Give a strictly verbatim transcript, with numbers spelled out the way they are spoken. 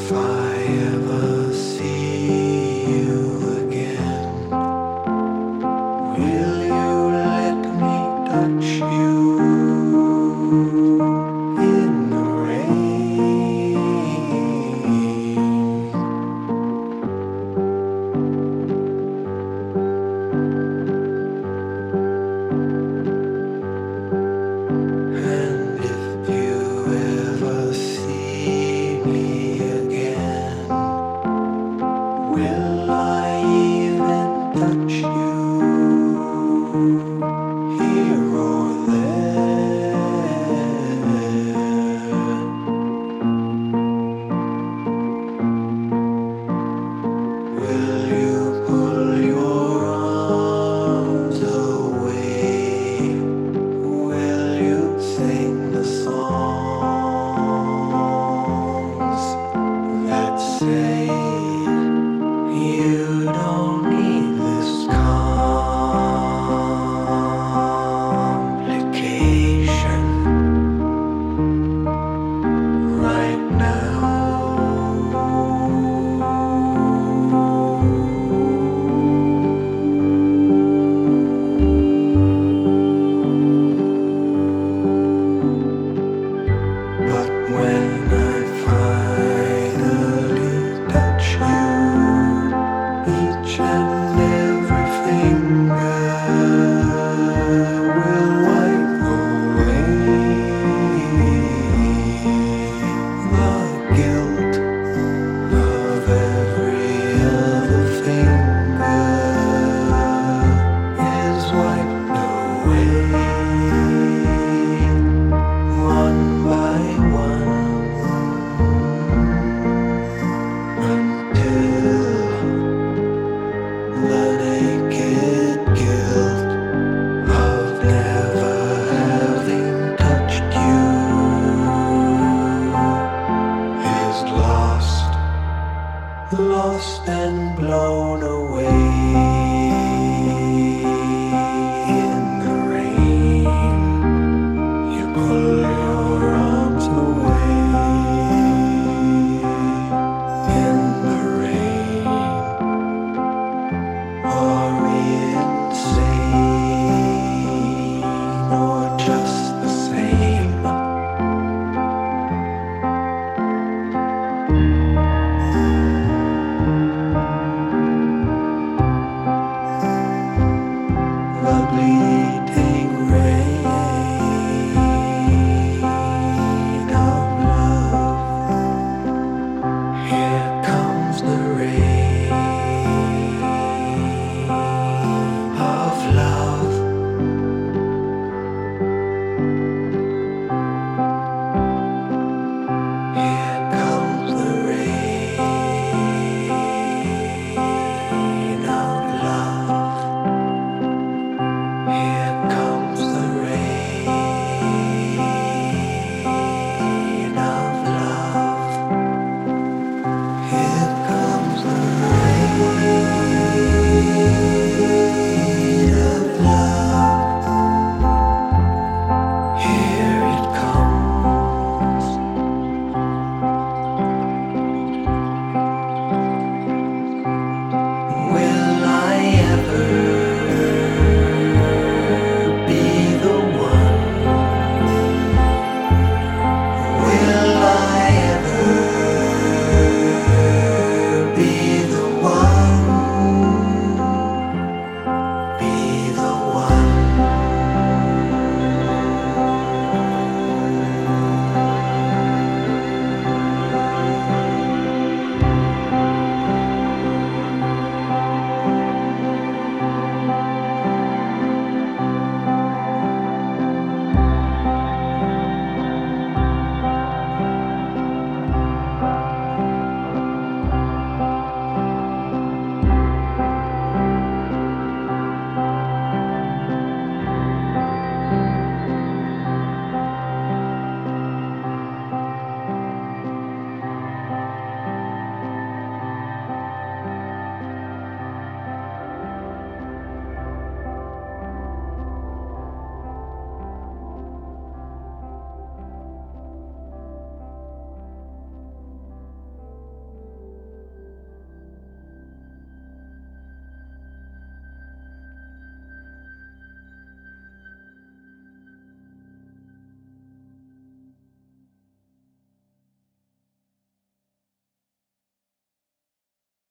If I ever see you again, will you let me touch you in the rain? And if you ever see me again, will I even touch you here or there? Will you pull your arms away? Will you sing the songs that say you don't need this complication right now? But when I finally touch you, each and every finger will wipe away the guilt of every other finger is wiped away one by one until the naked guilt of never having touched you is lost, lost and blown away.